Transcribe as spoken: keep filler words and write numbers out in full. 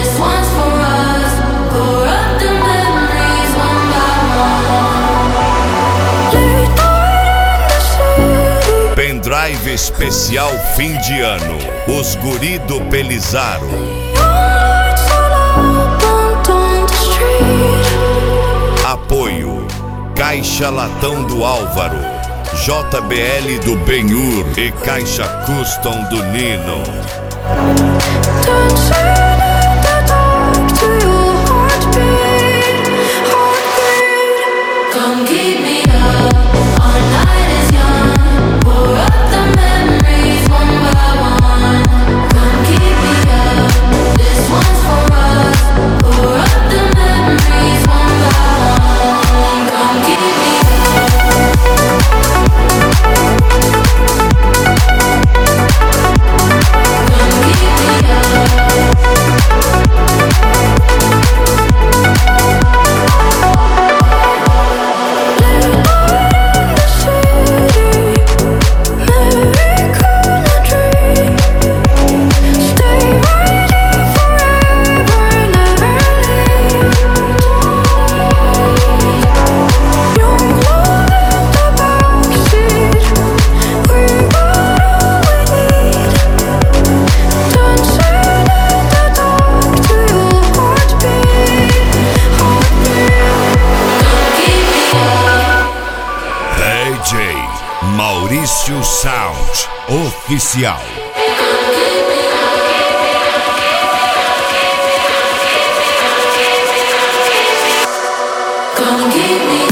This one's for us. Pour up the memories one by one. Pendrive especial fim de ano. Os guri do Pelizaro. Apoio Caixa Latão do Álvaro, J B L do Benhur e Caixa Custom do Nino. Come keep me up, our night is young. Pour up the memories one by one. Come keep me up, this one's for us. Pour up the memories one by one. Come keep me up. Come keep me up. D J Maurício Sound Oficial. Come keep me